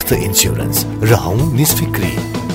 स्वास्थ्य इन्स्योरेन्स, रहौं निस्फिक्री।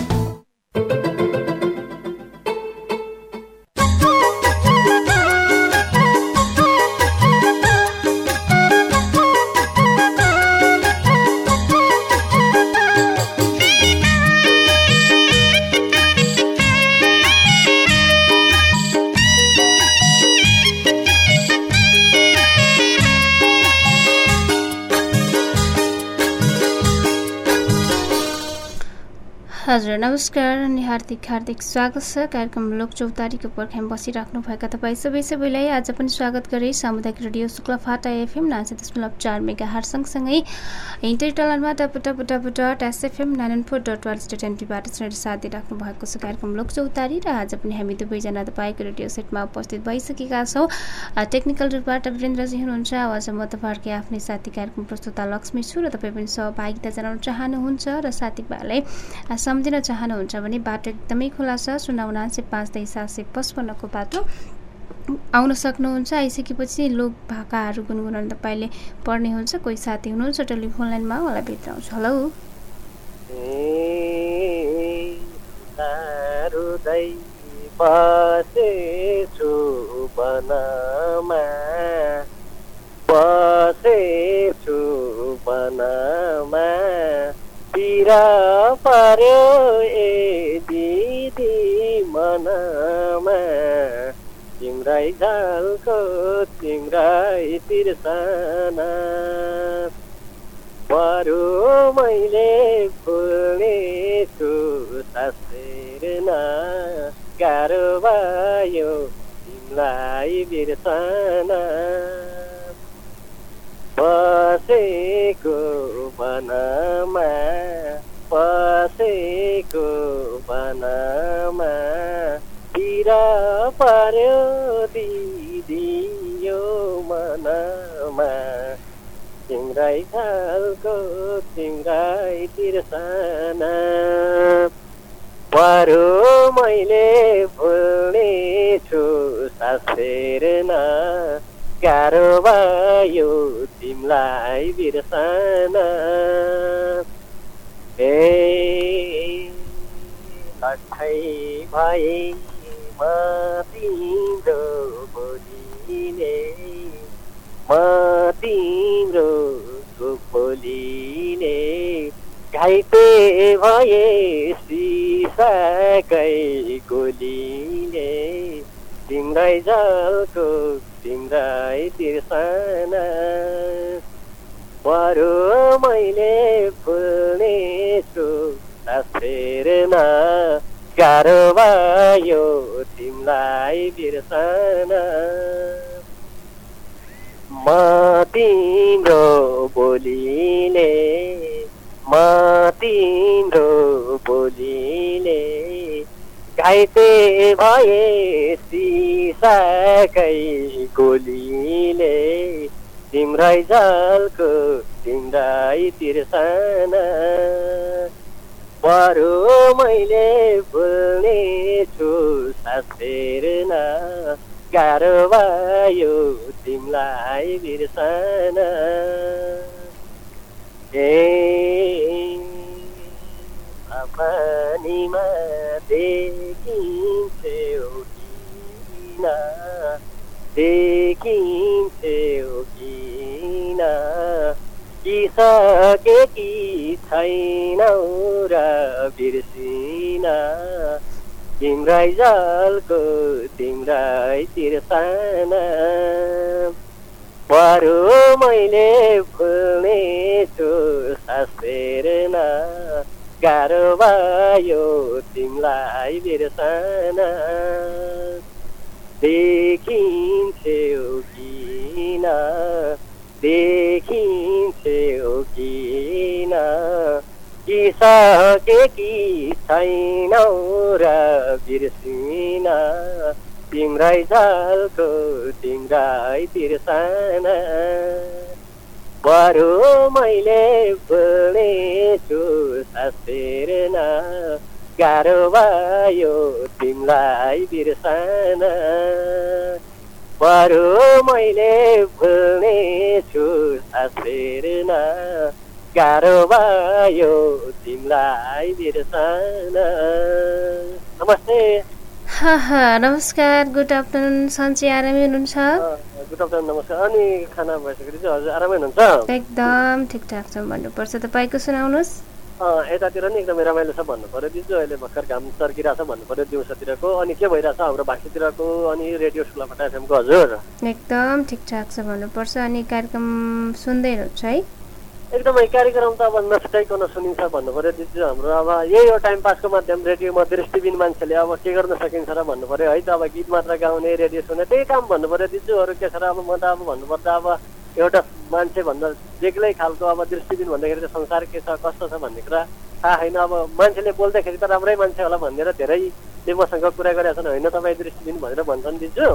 हजुर नमस्कार अनि हार्दिक स्वागत छ कार्यक्रम लोक चौतारीको पर्खाइमा बसिराख्नुभएका तपाईँ सबैलाई आज पनि स्वागत गरे सामुदायिक रेडियो शुक्लाफाटा एफएम 90.4 मेगाहर्ज सँगसँगै इन्टरनेटमा www.sfm 994.org.np-बाट साथ दिइराख्नु भएको छ कार्यक्रम लोक चौतारी। र आज पनि हामी दुवैजना तपाईँको रेडियो सेटमा उपस्थित भइसकेका छौँ। टेक्निकल रूपबाट वीरेन्द्रजी हुनुहुन्छ, आवाज म तपाईँहरूकै आफ्नै साथी कार्यक्रम प्रस्तुता लक्ष्मी छु। र तपाईँ पनि सहभागिता जनाउन चाहनुहुन्छ र साथीभाइलाई सम्झिन चाहनुहुन्छ भने बाटो एकदमै खुला छ। 09955 को बाटो आउन सक्नुहुन्छ। आइसकेपछि लोक भाकाहरू गुनगुनाउन तपाईँले पर्ने हुन्छ। कोही साथी हुनुहुन्छ टेलिफोन लाइनमा, उहाँलाई भेट्नुहुन्छ। हेलो पिरा पर्यो ए दिदी मनमा, तिम्रै झालको तिम्रै तिर्सना, बरु मैले फुल्ने छु सासेर्न, गाह्रो भयो तिमीलाई बिर्सना, बसेको वनमा पिरा पर्यो दिदी यो मनमा, तिम्रै खालको तिम्रै तिर्सना, बरु मैले भुल्ने छु सासेर्न, गाह्रो भयो तिमीलाई बिर्सना, लट्ठै भए म तिम्रो बोलिने, म तिम्रो बोलिने, घाइते भए सिसाकै गोलीले, तिम्रै जलको तिम्रै तिर्सना, बरु मैले फुल्ने छु सासेर्न, गाह्रो भयो तिमीलाई बिर्सना, म तिम्रो बोलीले, म तिम्रो बोलीले, घाइते भए सिसाकै गोलीले, तिम्रै जलको तिम्रै तिर्सना, बरु मैले भुल्ने छु सासेर्न, गाह्रो भयो तिमीलाई बिर्सना, पानीमा देखिन्थ्यो किन, देखिन्थ्यो किन, सकेकी छैनौ र बिर्सिन, तिम्रै जलको तिम्रै तिर्सना, बरु मैले फुल्ने छु सासेर्न, गाह्रो भयो तिमीलाई बिर्सना, देखिन्थ्यो किन, देखिन्थ्यो किन, सकेकी छैनौ र बिर्सिन, तिम्रै जलको तिम्रै तिर्सना, बरु मैले भुल्ने छु सासेर्न, गाह्रो भयो तिमीलाई बिर्सना, बरु मैले भुल्ने छु सासेर्न, गाह्रो भयो तिमीलाई बिर्सन। नमस्ते। नमस्कार, गुड आफ्टरनुन। सन्चै आरामै हुनुहुन्छ? गुड आफ्टरनुन, नमस्कार। अनि खाना भइसकेपछि चाहिँ हजुर आरामै हुनुहुन्छ? एकदम ठिकठाक छ भन्नुपर्छ। तपाईँको सुनाउनुहोस्। यतातिर नि एकदमै रमाइलो छ भन्नु पर्यो दिजु। अहिले भर्खर घाम चर्किरहेछ भन्नु पर्यो दिउँसोतिरको। अनि के भइरहेछ हाम्रो भाषातिरको अनि रेडियो शुक्लाफाटा एफएमको? हजुर एकदम ठिकठाक छ भन्नुपर्छ। अनि कार्यक्रम सुन्दै हुनुहुन्छ है? एकदमै कार्यक्रम त अब नछुटाइकन सुनिन्छ भन्नु पर्यो दिजु। हाम्रो अब यही हो टाइम पासको माध्यम रेडियोमा दृष्टिबिन मान्छेले अब के गर्न सकिन्छ र भन्नु पर्यो है त। अब गीत मात्र गाउने, रेडियो सुन्ने त्यही काम भन्नु पर्यो दिजु। अरू के छ र? अब म त अब भन्नुपर्दा अब एउटा मान्छे भन्दा बेग्लै खालको अब दृष्टिबिन भन्दाखेरि त संसार के छ कस्तो छ भन्ने कुरा थाहा छैन। अब मान्छेले बोल्दाखेरि त राम्रै मान्छे होला भनेर धेरैले मसँग कुरा गरेका छन्, होइन तपाईँ दृष्टिबिन भनेर भन्छन् दिजु।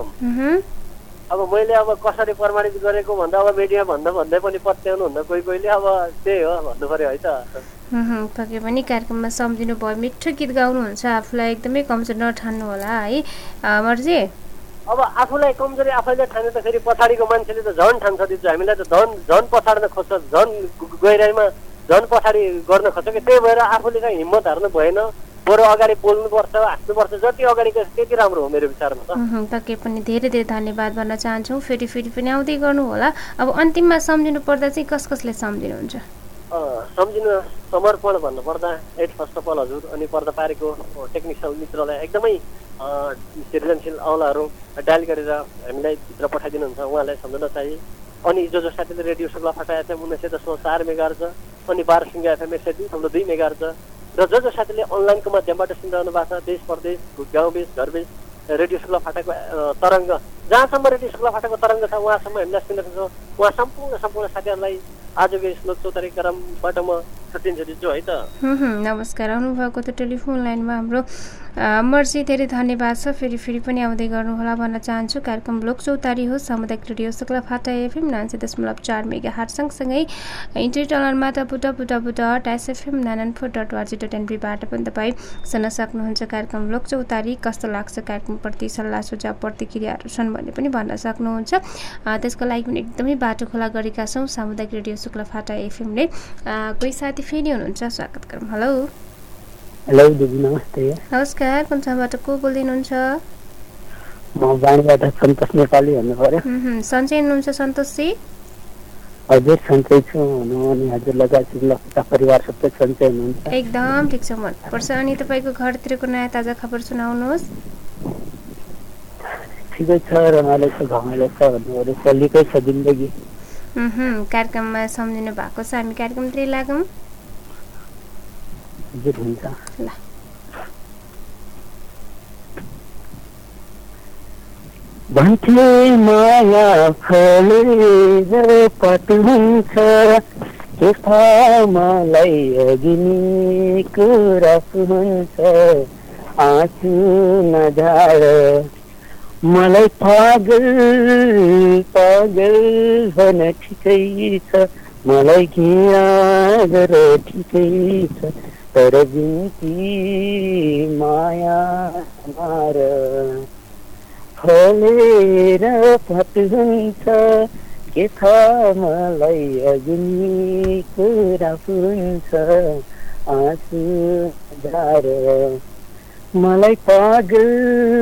अब मैले अब कसरी प्रमाणित गरेको भन्दा अब मिडिया भन्दै पनि पत्याउनु हुन्न कोहीले। अब त्यही हो भन्नु पर्यो है त। पक्कै पनि कार्यक्रममा सम्झिनु भयो। मिठो गीत गाउनुहुन्छ, आफूलाई एकदमै कमजोर नठान्नु होला है मर्जी। अब आफूलाई कमजोरी आफैले ठाने त फेरि पछाडिको मान्छेले त झन् ठान्छ दिजु। हामीलाई त झन् पछाड्न खोज्छ, झन् गहिराइमा झन् पछाडि गर्न खोज्छ कि। त्यही भएर आफूले चाहिँ हिम्मत हार्नु भएन, बरु अगाडि बोल्नुपर्छ, हाँस्नुपर्छ। जति अगाडि गएछ त्यति राम्रो हो मेरो विचारमा त। पक्कै पनि धेरै धेरै धन्यवाद भन्न चाहन्छौँ। फेरि पनि आउँदै गर्नु होला। अब अन्तिममा सम्झिनु पर्दा चाहिँ कसले सम्झिनुहुन्छ? सम्झिनु समर्पण भन्नुपर्दा एट फर्स्ट अफ अल हजुर, अनि पर्दा पारेको टेक्निसियल मित्रलाई एकदमै सृजनशील औलाहरू डायल गरेर हामीलाई भित्र पठाइदिनुहुन्छ, उहाँलाई सम्झन चाहिए। अनि जो साथीले रेडियो शुक्लाफाटा एफएम 19.4 मेगाहर्ज अनि बारसिङ्गा एफएम 102.2 मेगाहर्ज र जो साथीले अनलाइनको माध्यमबाट सुनिरहनु भएको छ देश परदेश गाउँबेस घरबेस रेडियो शुक्लाफाटाको तरङ्ग, जहाँसम्म रेडियो शुक्लाफाटाको तरङ्ग छ उहाँसम्म हामीलाई सुनिरहेको छ। उहाँ सम्पूर्ण साथीहरूलाई आजको यस लोक चौतारी क्रमबाट म छुट्टिन्छु दिन्छु है त। नमस्कार। आउनुभएको त टेलिफोन लाइनमा हाम्रो मर्जी, धेरै धन्यवाद छ। फेरि पनि आउँदै गर्नुहोला भन्न चाहन्छु। कार्यक्रम लोक चौतारी हो, सामुदायिक रेडियो शुक्लाफाटा एफएम 90.4 मेगाहर्ज सँगसँगै इन्टरनेटमा www.sfm994.org.np बाट पनि तपाईँ सुन्न सक्नुहुन्छ। कार्यक्रम लोक चौतारी कस्तो लाग्छ, कार्यक्रमप्रति सल्लाह सुझाव प्रतिक्रियाहरू छन् भन्ने पनि भन्न सक्नुहुन्छ। त्यसको लागि पनि एकदमै बाटो खोला गरेका छौँ सामुदायिक रेडियो शुक्लाफाटा एफएमले। कोही साथी फेरि हुनुहुन्छ, स्वागत गरौँ। हेलो दिदी, नमस्ते। नमस्कार, कुन ठाउँबाट को बोल्दै हुनुहुन्छ? म बाणीबाट सन्तोष नेपाली भन्नु पर्यो। सन्चै हुनुहुन्छ सन्तोषजी? हजुर सन्चै छु। अनि हजुर लगायत शुक्लाफाटा परिवार सबै सन्चै हुनुहुन्छ? एकदम ठिक छ मनपर्छ। अनि तपाईँको घरतिरको नयाँ ताजा खबर सुनाउनुहोस्। ठिकै छ, रमाइलो छ, घमाइलो छ भन्नु पर्यो, चलिकै छ जिन्दगी। कार्यक्रममा सम्झिनु भएको छ, हामी कार्यक्रमतिर लागौँ। हजुर हुन्छ। ल भन्थे माया फलेर पट हुन्छ, के थाहा मलाई अघिनी कुरा हुन्छ, आँसु नझाड मलाई पागल भन ठिकै छ, मलाई घिया गर ठिकै छ, तर बिन्ती माया मार फलेर फट हुन्छ, के थाहा मलाई अघिनी कुरा हुन्छ, आँसु झार मलाई पागल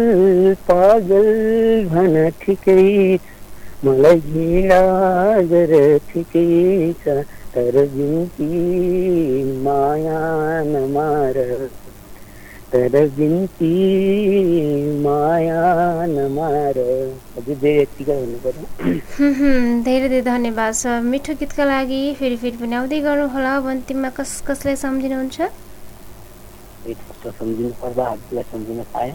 भन ठिकै छ, मलाई घिना गर ठिकै छ, तर बिन्ती माया नमार, तर बिन्ती माया नमार। हजुर यतिकै हुनु पर्यो। धेरै धन्यवाद छ मिठो गीतका लागि। फेरि पनि आउँदै गर्नुहोला। अन्तिममा कसलाई सम्झिनुहुन्छ? सम्झिनु पर्दा हजुरलाई सम्झिन पाएँ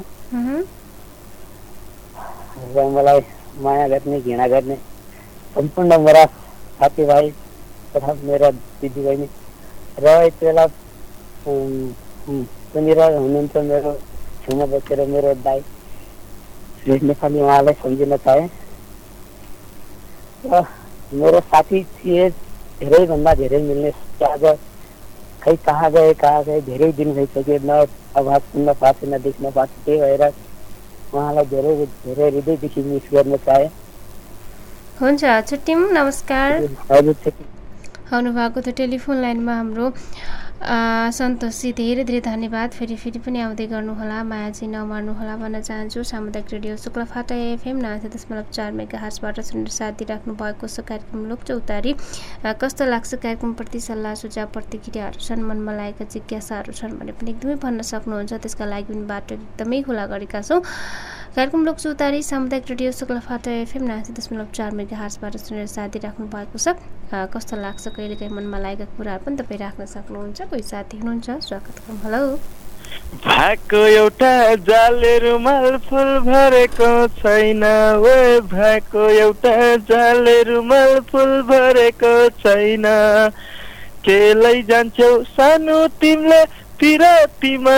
र मलाई माया गर्ने घृणा गर्ने सम्पूर्ण मेरा साथीभाइ तथा मेरा दिदीबहिनी र यति बेला सुनिरहेको हुनुहुन्छ मेरो छेउमा बसेर मेरो दाइ श्री नेपाली, उहाँलाई सम्झिन चाहे। र मेरो साथी थिए धेरैभन्दा धेरै मिल्ने, आज खै कहाँ गए धेरै दिन भइसक्यो, न आवाज सुन्न पाएको, न देख्न पाएको। त्यही भएर उहाँलाई धेरै धेरै हृदयदेखि मिस गर्न चाहे। हुन्छ, छुट्यौँ। नमस्कार। हजुर आउनुभएको थियो टेलिफोन लाइनमा हाम्रो सन्तोषजी। धेरै धेरै धन्यवाद। फेरि पनि आउँदै गर्नुहोला, मायाजी नमार्नुहोला भन्न चाहन्छु। सामुदायिक रेडियो शुक्लाफाटा एफएम 90.4 मेगाहर्जबाट सुनेर साथ दिइराख्नु भएको छ कार्यक्रम लोकचौतारी। कस्तो लाग्छ कार्यक्रमप्रति सल्लाह सुझाव प्रतिक्रियाहरू छन्, मनमा लागेका जिज्ञासाहरू छन् भने पनि एकदमै भन्न सक्नुहुन्छ। त्यसका लागि पनि बाटो एकदमै खुला गरेका छौँ। कार्यक्रम लोकचौतारी सामुदायिक रेडियो शुक्लाफाटा एफएम 90.4 मेगाहर्जबाट सुनेर साथ दिइराख्नु भएको छ। कस्तो लाग्छ कहिलेकाहीँ मनमा लागेका कुराहरू पनि तपाईँ राख्न सक्नुहुन्छ। कोही साथी हुनुहुन्छ, स्वागत गरौँ। हेलो। भाको एउटा जाले रुमाल फुल भरेको छैन, भाको एउटा जाले रुमाल फुल भरेको छैन। के लैजान्छौ सानो तिमीले पिरातीमा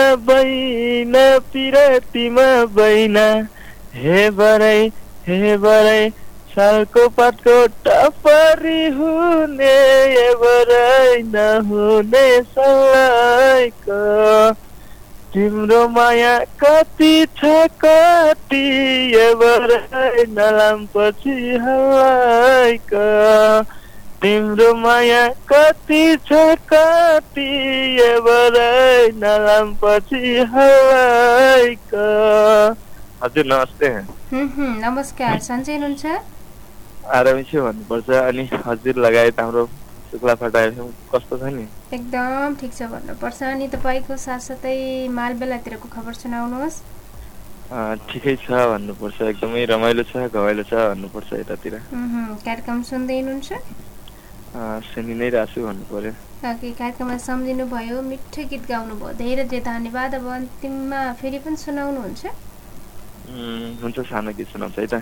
बैना, हे बराई सालको पातको टपरी हुने, बराई नहुने सल्लाइको। तिम्रो माया कति छ कति, बराई नलामपछि हल्लाइको। तिम्रो माया कति छ कति, बराई नलामपछि हल्लाइको। हजुर नमस्ते। नमस्कार, सन्चै हुनुहुन्छ? आरामै छु भन्नुपर्छ। अनि हजुर लगायत हाम्रो शुक्लाफाटा एफएम कस्तो छ नि? एकदम ठिक छ भन्नुपर्छ। अनि तपाईँको साथसाथै मालबेलातिरको खबर सुनाउनुहोस्। ठिकै छ भन्नुपर्छ, एकदमै रमाइलो छ, घमाइलो छ भन्नुपर्छ यतातिर। कार्यक्रम सुन्दै हुनुहुन्छ? सुनि नै रहेको छु भन्नु पर्यो। कार्यक्रममा सम्झिनु भयो, मिठो गीत गाउनुभयो, धेरै धेरै धन्यवाद। अब अन्तिममा फेरि पनि सुनाउनुहुन्छ? हुन्छ, सानो गीत सुनाउँछ है त।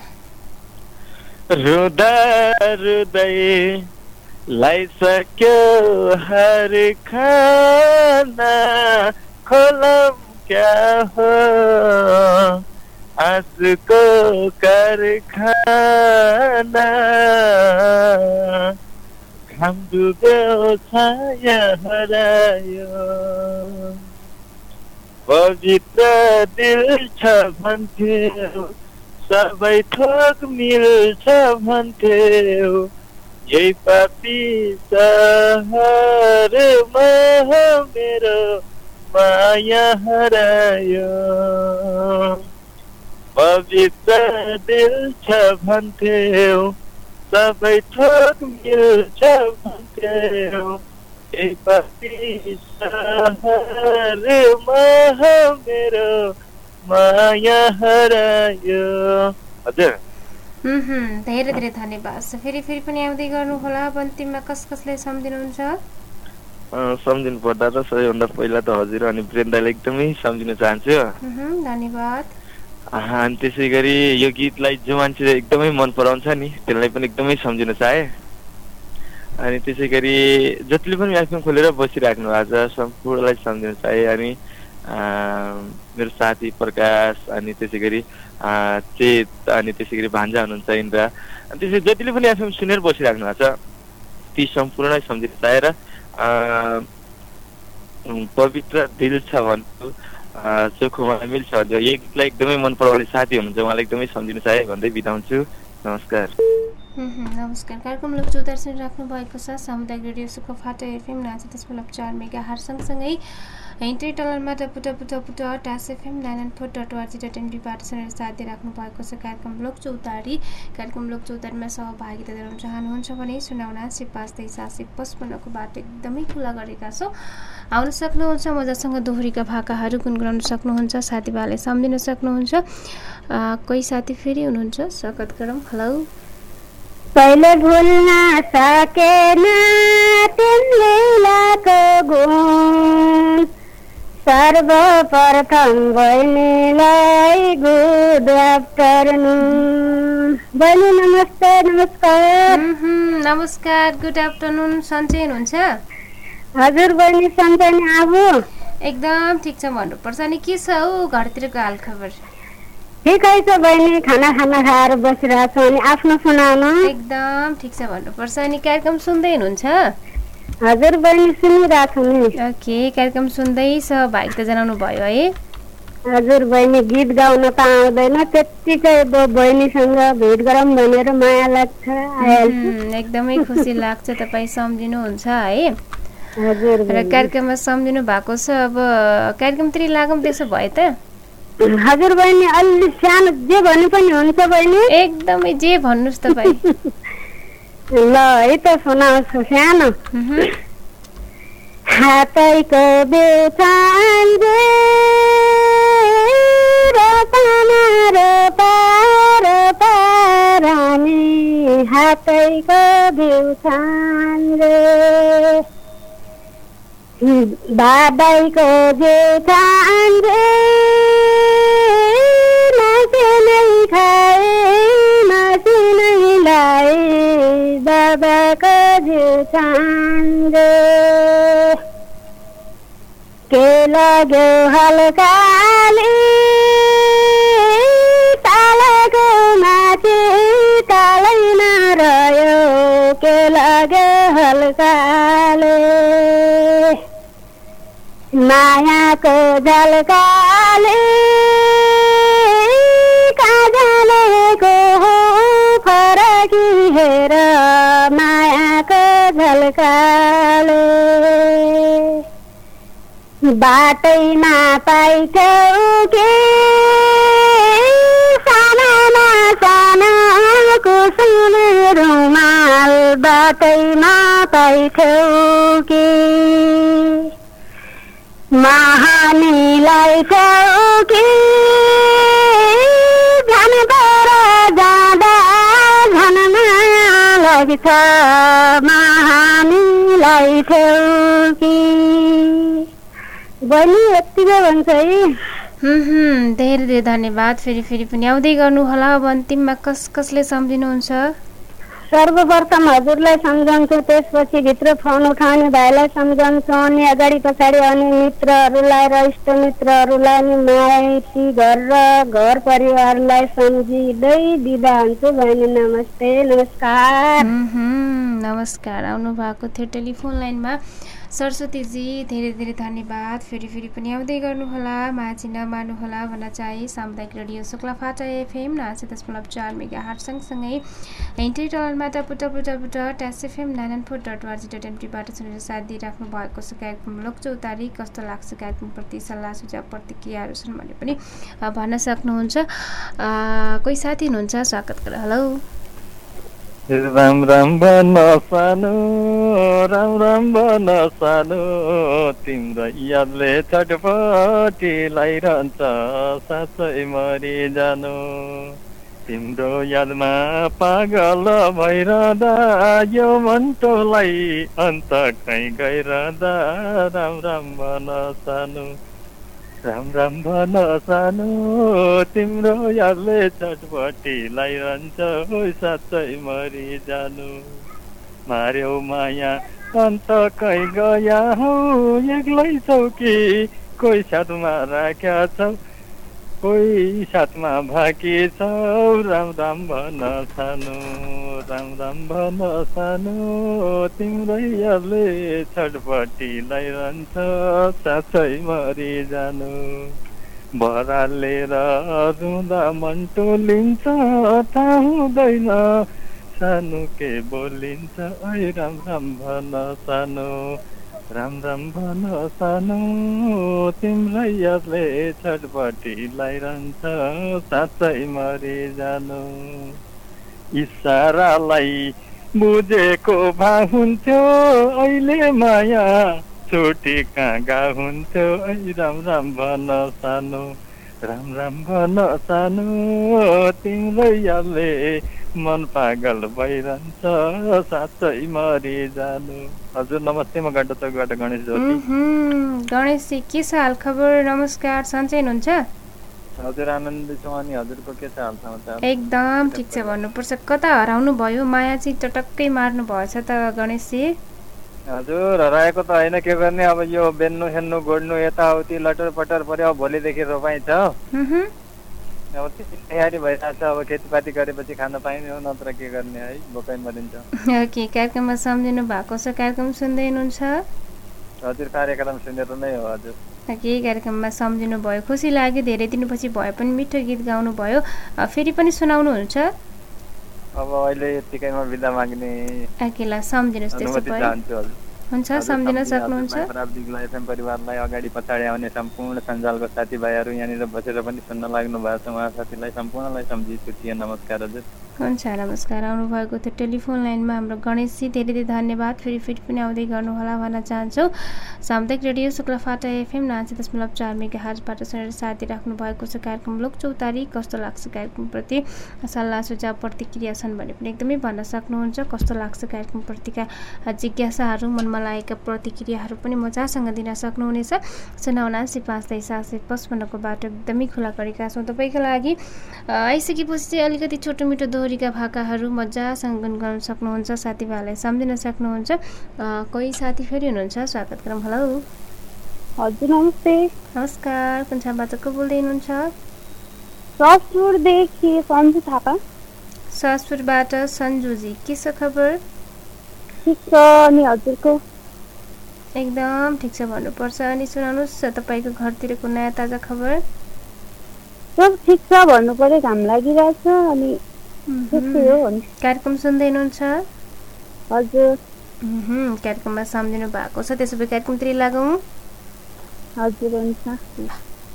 रुदा रुदै लाइसक्यो हर खाना, खोलम क्या हो आँसुको कारखाना। घाम डुब्यो छाया हरायो, पवित्र दिल छ भन्थ्यौ, सबै थोक मिल्छ भन्थ्यौ। यही पापी सहरमा मेरो माया हरायो, पवित्र दिल छ भन्थ्यौ, सबै थोक मिल्छ भन्थ्यौ। यही पापी सहरमा मेरो माया हरायो। हजुर धेरै धेरै धन्यवाद। फेरि पनि आउँदै गर्नुहोला। अन्तिममा कसले सम्झिनुहुन्छ? सम्झिनु पर्दा त सबैभन्दा पहिला त हजुर अनि वृन्दालाई एकदमै सम्झिन चाहन्छु। धन्यवाद। अनि त्यसै गरी यो गीतलाई जो मान्छे एकदमै मन पराउँछ नि त्यसलाई पनि एकदमै सम्झिन चाहे। अनि त्यसै गरी जतिले पनि एफएम खोलेर बसिराख्नु भएको छ सम्पूर्णलाई सम्झिन चाहे। अनि मेरो साथी प्रकाश, अनि त्यसै गरी चेत, अनि त्यसै गरी भान्जा हुनुहुन्छ इन्द्रा, अनि त्यसै जतिले पनि एफएम सुनेर बसिराख्नु भएको छ ती सम्पूर्णलाई सम्झिन चाहेर पवित्र दिल छ भन्छु, चोखोमा मिल्छ भन्छु, यो गीतलाई एकदमै मन पराउने साथी हुनुहुन्छ उहाँलाई एकदमै सम्झिन चाहे भन्दै बिदा हुन्छु। नमस्कार। नमस्कार। कार्यक्रम लोकचौतारी सुनिराख्नु भएको छ सामुदायिक रेडियो शुक्लाफाटा एफएम 90.4 मेगाहर्ज सँगसँगै इन्टरनेट टलरमा www.tasfm 994.org.mp बाट सुनेर साथ दिइराख्नु भएको छ कार्यक्रम लोकचौतारी। कार्यक्रम लोकचौतारीमा सहभागिता दिन चाहनुहुन्छ भने 07985 बाटो एकदमै खुला गरेका छौँ। आउन सक्नुहुन्छ, मजासँग दोहोरीका भाकाहरू गुनगुनाउन सक्नुहुन्छ, साथीभाइलाई सम्झिन सक्नुहुन्छ। कोही साथी फेरि हुनुहुन्छ, स्वागत गरौँ। हेलो। पहिले भुल्न सकेन तिमीले लाको गुण, सर्वप्रथम बहिनीलाई गुड आफ्टरनुन। बहिनी नमस्ते। नमस्कार। नमस्कार, गुड आफ्टरनुन। सन्चै हुनुहुन्छ? हजुर बहिनी सन्चै नि। आबो एकदम ठिक छ भन्नुपर्छ। अनि के छ हौ घरतिरको हाल खबर? ठिकै छ बहिनी, खाना खाएर बसिरहेको छु। अनि आफ्नो सुनाउनु? एकदम ठिक छ भन्नुपर्छ। अनि कार्यक्रम सुन्दै हुनुहुन्छ? हजुर बहिनी सुनिरहेको छु नि। ओके, कार्यक्रम सुन्दै सहभागिता जनाउनु भयो है? हजुर बहिनी गीत गाउन त आउँदैन त्यति चाहिँ बहिनीसँग भेट गरौँ भनेर माया लाग्छ आइहाल्छु। एकदमै खुसी लाग्छ तपाईँ सम्झिनुहुन्छ है हजुर र कार्यक्रममा सम्झिनु भएको छ। अब कार्यक्रमतिर लागौँ त्यसो भए त। हजुर बहिनी अलि सानो जे भने पनि हुन्छ बहिनी? एकदमै जे भन्नुहोस् तपाईँ। ल है त सुनाउँछु सानो। हातैको बेचान रे रोपामा रोपा रोपा रानी हातैको बेचान रे बाबाईको जेठान रे मासु नै खाए मासु नै लाए बाबाको जेठान रे के लाग्यो हल्काले तालको माथि तालैमा रह्यो के लाग्यो हल्काले मायाको झल्काले कहाँ जानेको हो फरकी हेर मायाको झल्काले बाटैमा पाइथ्यौ के सानामा साना कुसुम रुमाल बाटैमा पाइथ्यौ के महानीलाई छौ कि झन पर जाँदा झन माया लाग्छ महानीलाई छौ कि बहिनी यतिकै भन्छ है। धेरै धेरै धन्यवाद। फेरि पनि आउँदै गर्नु होला। अब अन्तिममा कसले सम्झिनुहुन्छ? सर्वप्रथम हजुरलाई सम्झाउँछु, त्यसपछि भित्र फोन उठाउने भाइलाई सम्झाउँछु, अनि अगाडि पछाडि अनि मित्रहरूलाई र इष्ट मित्रहरूलाई अनि माइती घर र घर परिवारलाई सम्झिँदै बिदा हुन्छु। बहिनी नमस्ते नमस्कार। नमस्कार। आउनु भएको थियो टेलिफोन लाइनमा सरस्वतीजी, धेरै धेरै धन्यवाद। फेरि पनि आउँदै गर्नुहोला, माझी नमार्नुहोला भन्न चाहे। सामुदायिक रेडियो शुक्लाफाटा एफएम 90.4 मेगाहर्ज सँगसँगै इन्टरनेटबाट www.tasfm994.org.mp बाट सुनेर साथ दिइराख्नु भएको छ। कार्यक्रम लोकचौतारी कस्तो लाग्छ, कार्यक्रमप्रति सल्लाह सुझाव प्रतिक्रियाहरू छन् भने पनि भन्न सक्नुहुन्छ। कोही साथी हुनुहुन्छ, स्वागत गर। हेलो। राम राम भन सानो राम राम भन सानो तिम्रो यादले छटपटी लागिरहन्छ साँच्चै मरि जानु तिम्रो यादमा पागल भइरहँदा यो मन्टोलाई अन्त कहीँ गइरहँदा राम राम भन सानो राम राम भन सानो तिम्रो यादले छटपटी लागिरहन्छ साँच्चै मरि जानु मार्यौ माया अन्त कहीँ गया हौ एक्लै छौ कि कोही साथमा राख्या छौ कोही साथमा भाकी छौ राम राम भन सानो राम राम भन सानो तिम्रो यादले छटपटी लागिरहन्छ साँच्चै मरि जानु बरालेर रुँदा मन टोलिन्छ थाहा हुँदैन सानो के बोलिन्छ ऐ राम राम भन सानो राम राम भन सानो तिम्रो यादले छटपटी लागिरहन्छ साँच्चै मरि जानु इसारालाई बुझेको भए हुन्थ्यो अहिले माया छुटी कहाँ हुन्थ्यो ऐ राम राम भन सानो राम राम भन सानो तिम्रो यादले मन पागल भइरहन्छ साँच्चै मरि जानु। हजुर नमस्ते, म घण्टा चौकबाट गणेश ज्योति। गणेशजी के छ हाल खबर? नमस्कार, सन्चै हुनुहुन्छ? हजुर आनन्दी छु। अनि हजुरको के छ हाल समाचार? एकदम ठिक छ भन्नुपर्छ। कता हराउनु भयो? माया चाहिँ चटक्कै मार्नु भएछ त गणेशजी। हजुर हराएको त होइन, के गर्ने अब यो बेन्नु हेर्नु गोड्नु यताउति लटर पटर पर्यो। भोलिदेखि रोपाइ छ, अब तयारी भइरहेछ। अब खेतीपाती गरेपछि खान पाइने हो, नत्र के गर्ने है, भोकै मरिन्छ। ओके, कार्यक्रममा सम्झिनु भएको छ, कार्यक्रम सुन्दै हुनुहुन्छ? हजुर कार्यक्रम सुनेर नै हो। हजुर केही कार्यक्रममा सम्झिनु भयो, खुसी लाग्यो। धेरै दिनपछि भए पनि मिठो गीत गाउनु भयो। फेरि पनि सुनाउनुहुन्छ? अब अहिले यतिकैमा बिदा माग्ने अकेला सम्झिनुहोस् त्यसो अनुमति भए। चाहन्छु हजुर। हुन्छ, सम्झिन सक्नुहुन्छ। प्राविधिकलाई एफएम परिवारलाई अगाडि पछाडि आउने सम्पूर्ण सञ्जालको साथीभाइहरू यहाँनिर बसेर पनि सुन्न लाग्नु भएको छ उहाँ साथीलाई सम्पूर्णलाई सम्झी छुट्टिए नमस्कार हजुर। हुन्छ, नमस्कार। आउनुभएको थियो टेलिफोन लाइनमा हाम्रो गणेशजी, धेरै धेरै धन्यवाद। फेरि पनि आउँदै गर्नुहोला भन्न चाहन्छौँ। सामुदायिक रेडियो शुक्लाफाटा एफएम 90.4 मेगाहर्जबाट सुनेर साथ दिइराख्नु भएको छ। कार्यक्रम लोक चौतारी कस्तो लाग्छ कार्यक्रमप्रति सल्लाह सुझाव प्रतिक्रिया छन् भने पनि एकदमै भन्न सक्नुहुन्छ। कस्तो लाग्छ कार्यक्रमप्रतिका जिज्ञासाहरू, मनमा लागेका प्रतिक्रियाहरू पनि मजासँग दिन सक्नुहुनेछ। 7985 बाटो एकदमै खुला गरेका छौँ तपाईँको लागि। आइसकेपछि चाहिँ अलिकति छोटो मिठो दोहोरीका भाकाहरू मजासँग गुनगुनाउन सक्नुहुन्छ, साथीभाइलाई सम्झिन सक्नुहुन्छ। कोही साथी फेरि हुनुहुन्छ, स्वागत गरौँ। हेलो हजुर नमस्ते। नमस्कार, कुन ठाउँबाट को बोल्दै हुनुहुन्छ? ससुरदेखि सन्जु थापा। ससुरबाट सन्जुजी, के छ खबर? ठिक छ अनि हजुरको? एकदम ठिक छ भन्नुपर्छ। अनि सुनाउनुहोस् तपाईँको घरतिरको नयाँ ताजा खबर? सब ठिक छ भन्नु पर्यो, घाम लागिरहेछ अनि त्यस्तै हो। कार्यक्रम सुन्दै हुनुहुन्छ? हजुर। कार्यक्रममा सम्झिनु भएको छ, त्यसो भए कार्यक्रमतिर लागौँ। हजुर हुन्छ। ल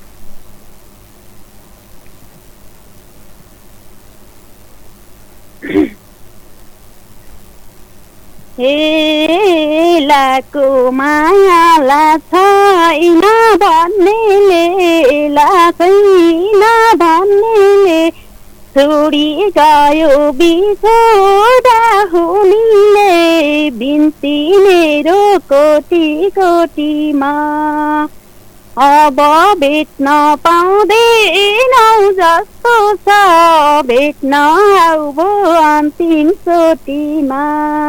लाको मायाला छैन भन्नेले, छैन भन्नेले छोडी गयो बिछोडा हुनीले, बिन्ती मेरो कोटी कोटीमा अब भेट्न पाउँदैनौ जस्तो छ, भेट्न आउबो अन्तिम चोटीमा।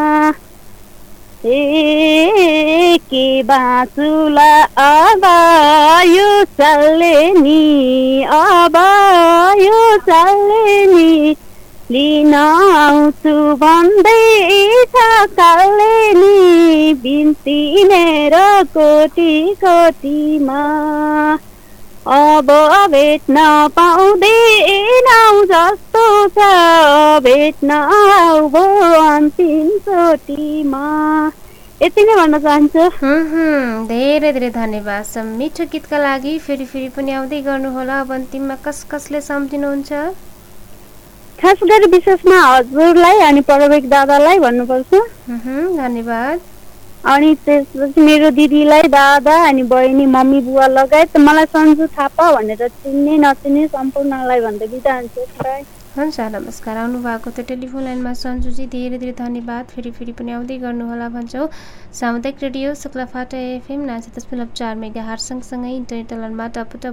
के बाँचुला अब यो चल्ले नि, अब यो चल्ले नि, लिन आउँछु भन्दैछ कालले नि, बिन्ती मेरो कोटी कोटीमा। अब भेट्न पाउँदैनौ जस्तो छ, भेट्न आउबो अन्तिम चोटीमा। यति नै भन्न चाहन्छु। धेरै धेरै धन्यवाद छ मिठो गीतका लागि। फेरि पनि आउँदै गर्नुहोला। अब अन्तिममा कसले सम्झिनुहुन्छ? खास गरी विशेषमा हजुरलाई अनि प्रवेक दादालाई भन्नुपर्छ। धन्यवाद। अनि त्यसपछि मेरो दिदीलाई, दादा अनि बहिनी, मम्मी बुवा लगायत मलाई सन्जु थापा भनेर चिन्ने नचिन्ने सम्पूर्णलाई भन्दै बिदा हुन्छु। हुन्छ, नमस्कार। आउनु भएको थियो टेलिफोन लाइनमा सन्जुजी, धेरै धेरै धन्यवाद। फेरि पनि आउँदै गर्नुहोला भन्छौँ। सामुदायिक रेडियो शुक्लाफाटा एफएम 90.4 मेगाहर्ज सँगसँगै इन्टरनेट लाइनमा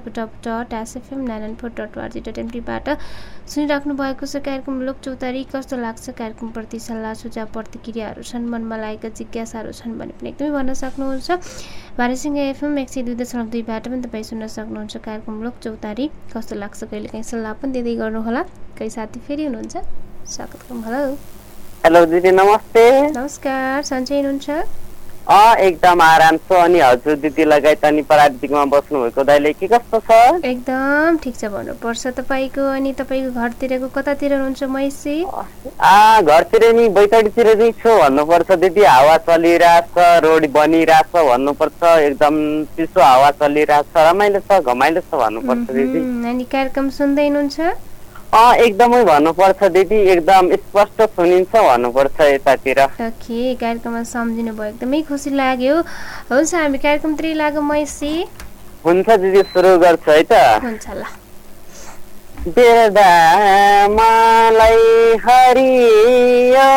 www.sfm994.org.mp-बाट सुनिराख्नु भएको छ। कार्यक्रम लोक चौतारी कस्तो लाग्छ कार्यक्रमप्रति सल्लाह सुझाव प्रतिक्रियाहरू छन्, मनमा लागेका जिज्ञासाहरू छन् भने पनि एकदमै भन्न सक्नुहुन्छ। भारतसिंह एफएम 102.2बाट पनि तपाईँ सुन्न सक्नुहुन्छ कार्यक्रम लोक चौतारी कस्तो लाग्छ। कहिलेकाहीँ सल्लाह पनि दिँदै गर्नुहोला। कोही साथी फेरि हुनुहुन्छ, स्वागत गरौँ। हेलो हेलो दिदी नमस्ते। नमस्कार, सन्चै हुनुहुन्छ? एकदम आराम छ। अनि हजुर दिदी लगायत अनि प्राविधिकमा बस्नुभएको दाइले के कस्तो छ? एकदम ठिक छ भन्नुपर्छ तपाईँको। अनि तपाईँको घरतिरको कतातिर हुनुहुन्छ महेशजी? घरतिर नि बैतडीतिर नै छु भन्नुपर्छ दिदी। हावा चलिरहेछ, रोड बनिरहेछ भन्नुपर्छ, एकदम चिसो हावा चलिरहेछ, रमाइलो छ, घमाइलो छ भन्नुपर्छ दिदी। अनि कार्यक्रम सुन्दै हुनुहुन्छ? एकदमै भन्नुपर्छ दिदी, एकदम स्पष्ट सुनिन्छ भन्नुपर्छ यतातिर। ओके, कार्यक्रममा सम्झिनु भयो, एकदमै खुसी लाग्यो। हुन्छ, हामी कार्यक्रमतिर लागौँ महेशजी। हुन्छ दिदी, सुरु गर्छु है त। हुन्छ ल। बेर्दा मलाई हरियो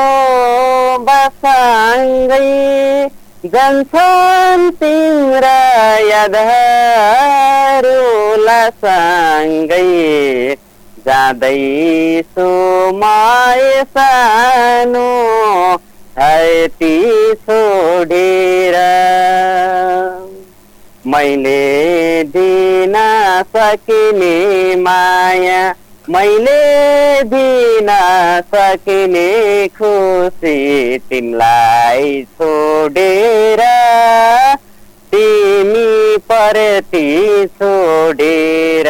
बसाङ्गै जान्छन् तिम्रा यादहरू सँगै, जाँदैछु म सानो धरती छोडेर, मैले दिन सकिने माया, मैले दिन सकिने खुसी तिमीलाई छोडेर, तिमी परती छोडेर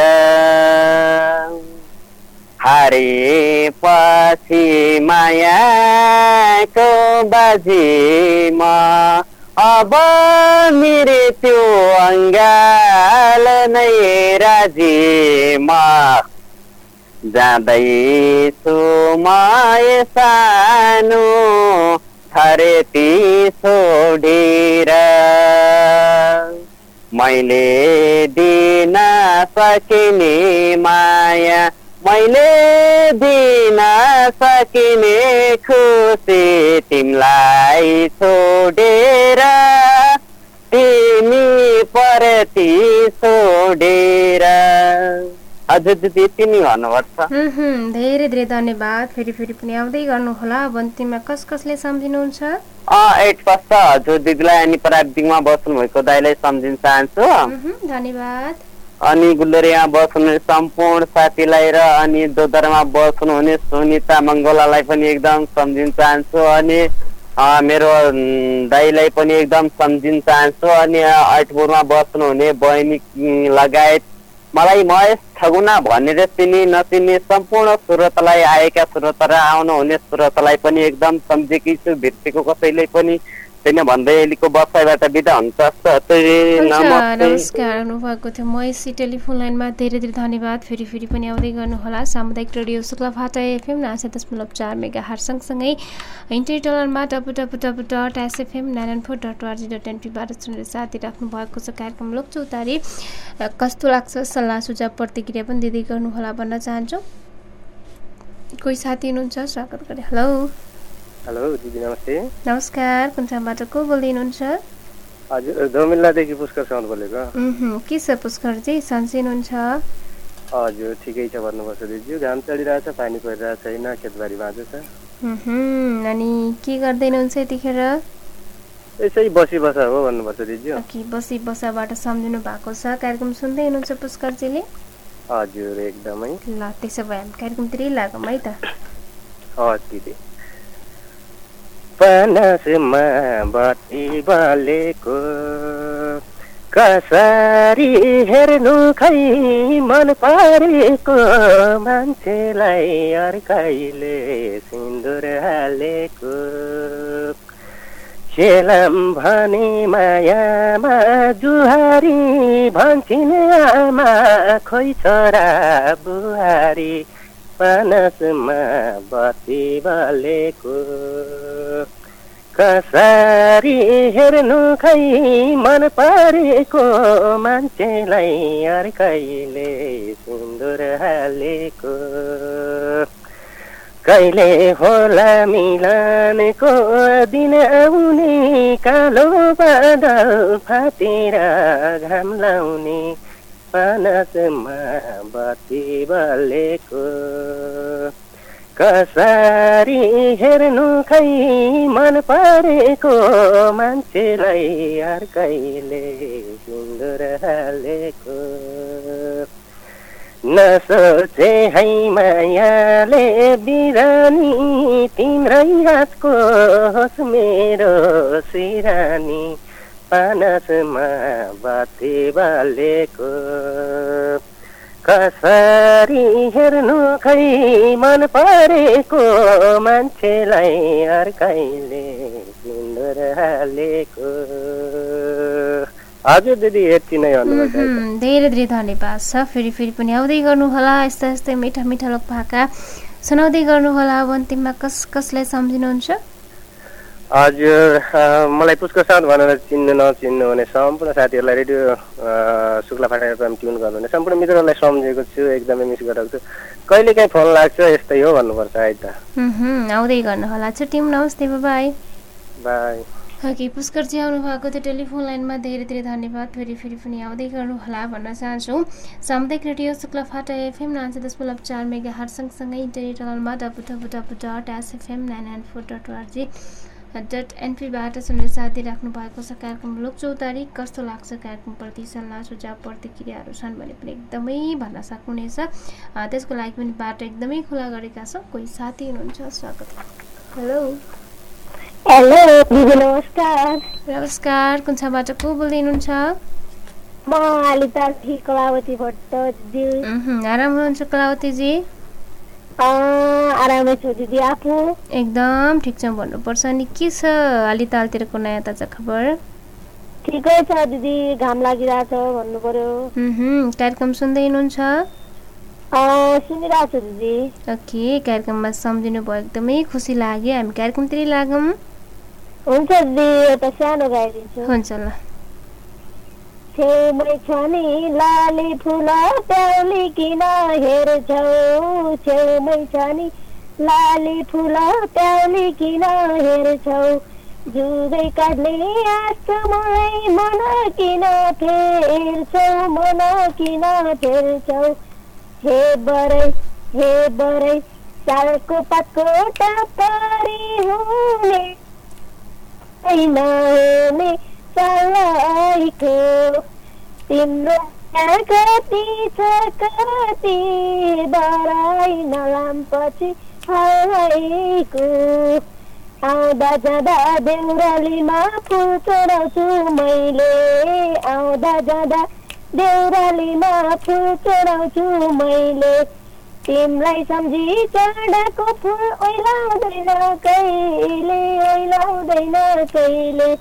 हारेपछि मायाको बाजीमा अब मृत्यु अङ्गाल नै राजीमा जाँदैछु म सानो धरती छोडेर मैले दिन सकिने माया मैले दिन सकिने खुसी तिमीलाई छोडेर तिमी परती छोडेर हजुर दिदी यति नै भन्नुपर्छ। धेरै धेरै धन्यवाद। फेरि पनि आउँदै गर्नुहोला। अब अन्तिममा कसले सम्झिनुहुन्छ? 8 फर्स्ट हजुर दिदीलाई अनि प्राविधिकमा बस्नु भएको दाइलाई सम्झिन चाहन्छु। धन्यवाद। अनि गुल्लेरिया बस्नुहुने सम्पूर्ण साथीलाई र अनि दोदरमा बस्नुहुने सुनिता मङ्गोलालाई पनि एकदम सम्झिन चाहन्छु। अनि मेरो दाइलाई पनि एकदम सम्झिन चाहन्छु। अनि आठपुरमा बस्नुहुने बहिनी लगायत मलाई महेश ठगुना भनेर चिनी नचिन्ने सम्पूर्ण श्रोतालाई आएका श्रोता र आउनुहुने श्रोतालाई पनि एकदम सम्झेकी छु। भेटेको कसैले पनि छैन भन्दै अहिलेको बसाइबाट बिदा हुन्छ। नमस्कार हुनुभएको थियो महेशी टेलिफोन लाइनमा। धेरै धेरै धन्यवाद। फेरि पनि आउँदै गर्नुहोला। सामुदायिक रेडियो शुक्लाफाटा एफएम 89.4 मेगाहर्ज सँगसँगै इन्टरनेटमा www.sfm994.org.np बाट सुनेर साथी राख्नु भएको छ। कार्यक्रम लोकचौतारी कस्तो लाग्छ सल्लाह सुझाव प्रतिक्रिया पनि दिँदै गर्नुहोला भन्न चाहन्छु। कोही साथी हुनुहुन्छ? स्वागत गरे। हेलो हेलो दिदी नमस्ते। नमस्कार। कुन ठाउँबाट को बोल्दै हुनुहुन्छ? हजुर धमिल्लादेखि पुष्कर साउन्ड बोलेको। के छ पुष्करजी, सन्चै हुनुहुन्छ? हजुर ठिकै छ भन्नुपर्छ दिदी। घाम चलिरहेछ, पानी परिरहेको छैन, खेतबारी बाँझो छ। अनि के गर्दै हुनुहुन्छ यतिखेर? यसै बसी बसा हो भन्नुपर्छ दिदी। बसी बसाबाट सम्झिनु भएको छ। कार्यक्रम सुन्दै हुनुहुन्छ पुष्करजीले? हजुर एकदमै। ल त्यसो भए हामी कार्यक्रमतिरै लागौँ है त। हस् दिदी। पनसमा बत्ती बलेको कसरी हेर्नु खै मन परेको मान्छेलाई अर्कैले सिन्दुर हालेको सेलम भने मायामा जुहारी भन्छिन् आमा खोइ छोरा बुहारी पनसमा बत्ती बलेको कसरी हेर्नु खै मन परेको मान्छेलाई अर्कैले सिन्दुर हालेको कहिले होला मिलनको दिन आउने कालो बादल फाटेर घाम लाउने पनसमा बत्ती बलेको कसरी हेर्नु खै मन परेको मान्छेलाई अर्कैले सिन्दुर हालेको नसोचे है मायाले बिरानी तिम्रै हातको होस् मेरो सिरानी पनसमा बत्ती बलेको कसरी हेर्नु खै मन परेको मान्छेलाई अर्कैले सिन्दुर हालेको। हजुर दिदी यति नै भन्नुभएको। धेरै धेरै धन्यवाद छ। फेरि पनि आउँदै गर्नुहोला। यस्तै मिठा मिठा लोक भाका सुनाउँदै गर्नुहोला। अब अन्तिममा कसलाई सम्झिनुहुन्छ? हजुर मलाई पुष्कर साउन्ड भनेर चिन्नु नचिन्नु हुने सम्पूर्ण साथीहरूलाई रेडियो शुक्लाफाटा एफएम ट्युन गर्नुहुने सम्पूर्ण मित्रहरूलाई सम्झेको छु। एकदमै मिस गरेको छु। कहिलेकाहीँ फोन लाग्छ यस्तै हो भन्नुपर्छ है त। आउँदै गर्नुहोला। छुट्यौँ। नमस्ते। By by. पुष्करजी आउनु भएको थियो टेलिफोन लाइनमा। धेरै धेरै धन्यवाद। फेरि पनि आउँदै गर्नुहोला भन्न चाहन्छु। सामुदायिक रेडियो शुक्लाफाटा एफएम 89.4 मेगाहर्ज सँगसँगै इन्टरनेटमा www.sfm994.org.np बाट सुनेर साथी राख्नु भएको छ। कार्यक्रम लोकचौतारी कस्तो लाग्छ कार्यक्रमप्रति सल्लाह सुझाव प्रतिक्रियाहरू छन् भने पनि एकदमै भन्न सक्नुहुनेछ। त्यसको लागि पनि बाटो एकदमै खुला गरेका छौँ। कोही साथी हुनुहुन्छ? स्वागत। हेलो हेलो दिदी नमस्कार। नमस्कार। कुन ठाउँबाट को बोल्दै हुनुहुन्छ? म आलितालदेखि कलावती भट्टजी। आराम हुनुहुन्छ कलावतीजी? आरामै छु दिदी, आफू? एकदम ठिक छ भन्नुपर्छ नि। के छ आलितालतिरको नयाँ ताजा खबर? ठिकै छ दिदी, घाम लागिरहेछ भन्नु पर्यो। कार्यक्रम सुन्दै हुनुहुन्छ? सुनिरहेको छु दिदी। ओके, कार्यक्रममा सम्झिनु भयो, एकदमै खुसी लाग्यो। हामी कार्यक्रमतिर लागौँ? हुन्छ दिदी, एउटा सानो गाइदिन्छु। हुन्छ ल। छेउमै छ नि लाली फुल प्याउली किन हेर्छौ, छेउमै छ नि लाली फुल प्याउली किन हेर्छौ, जुगै काट्ने आँसु मलाई मन किन फेर्छौ, मन किन फेर्छौ, हे बरै सालको पातको टपरी हुने नहुने सलाइको, तिम्रो कति छ कति बराई नलामपछि हलाइको, आउँदा जाँदा देउरालीमा फुल चढाउँछु मैले, आउँदा जाँदा देउरालीमा फुल चढाउँछु मैले, तिमीलाई सम्झी चढाएको फुल ओइलाउँदैन कहिले, ओइलाउँदैन कहिले,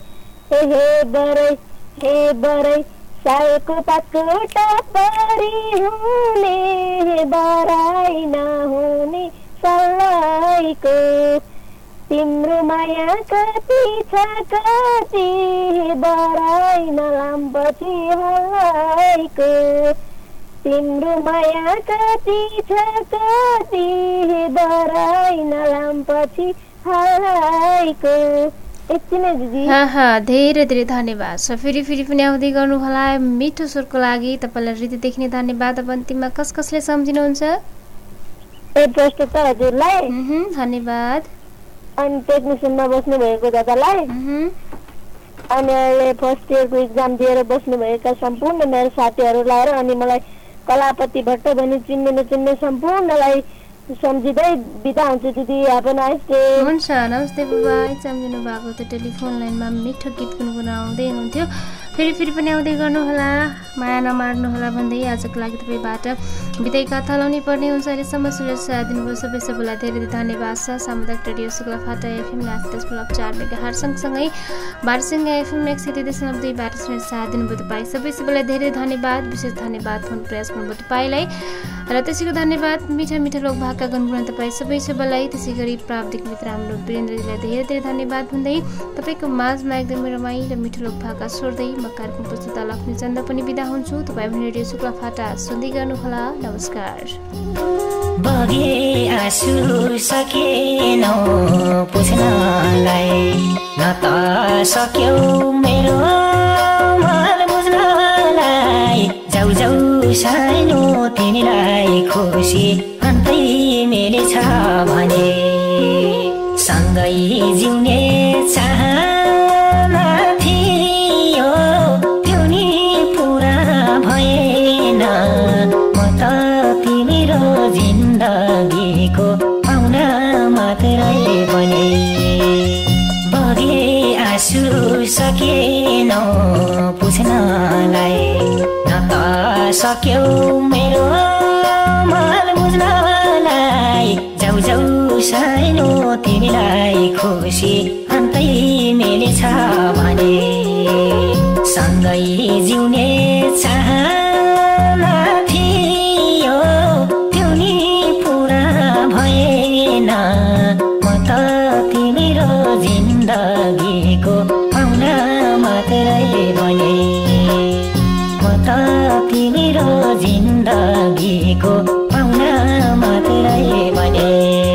हे बरै सालको पातको टपरी हुने बराई नहुने सलाइको, तिम्रो माया कति छ कति बराई नलामपछि हलाइको, तिम्रो माया कति छ कति बराई नलामपछि हलाइको। धेरै धेरै धन्यवाद छ। फेरि पनि आउँदै गर्नुहोला मिठो स्वरको लागि। तपाईँलाई हृदयदेखि नै धन्यवाद। अब अन्तिममा कसले सम्झिनुहुन्छ? हजुरलाई धन्यवाद। अनि टेक्निसियनमा बस्नु भएको दादालाई, अनि अहिले फर्स्ट इयरको इक्जाम दिएर बस्नुभएका सम्पूर्ण मेरो साथीहरूलाई र अनि मलाई कलापति भट्ट भनी चिन्ने नचिन्ने सम्पूर्णलाई सम्झिँदै बिदा हुन्छु दिदी। हुन्छ, नमस्ते बाबा। सम्झिनु भएको त्यो टेलिफोन लाइनमा मिठो गीत गुनगुनाउँदै हुनुहुन्थ्यो। फेरि पनि आउँदै गर्नुहोला, माया नमार्नुहोला भन्दै आजको लागि तपाईँबाट बिदाइका थलाउनै पर्ने हुन्छ। अहिलेसम्म सुरक्षा दिनुभयो सबैलाई धेरै धन्यवाद छ। सामुदायिक रेडियो शुक्लाफाटा एफएम 90.4 मेगाहर्ज सँगसँगै बारसिंगा एफएम 103.2बाट सुनेर साथ दिनुभयो तपाईँ सबैलाई धेरै धन्यवाद। विशेष धन्यवाद फोन प्रयास गर्नुभयो तपाईँलाई र त्यसैको धन्यवाद मिठा लोक भाका गुनगुनाउन तपाईँ सबैलाई। त्यसै गरी प्राविधिक मित्र हाम्रो वीरेन्द्रजीलाई धेरै धन्यवाद भन्दै तपाईँको माझमा एकदमै रमाइलो मिठो लोक भाका छोड्दै म कार्यक्रम प्रस्तुता लक्ष्मी चन्द पनि बिदा हुन्छु। तपाईँ पनि रेडियो शुक्लाफाटा सुन्दै गर्नुहोला। नमस्कार। बगे आँसु सकेनौ पुछ्नलाई, न त सक्यौ मेरो मन बुझ्नलाई, जाऊ सानो तिमीलाई खुसी अन्तै मिलेछ भने, सँगै जिउने चाहना थियो त्यो नि पुरा भएन, म त तिम्रो जिन्दगीको पाहुना मात्रै बने, बगे आँसु सकेनौ पुछ्नलाई, न त सक्यौ मेरो मन बुझ्नलाई, जाऊ सानो तिमीलाई खुसी अन्तै मिलेछ भने, सँगै जिउने चाहना थियो त्यो नि पुरा भएन, म त तिम्रो जिन्दगीको पाहुना मात्रै बने, म त तिम्रो जिन्दगीको पाहुना मात्रै बने।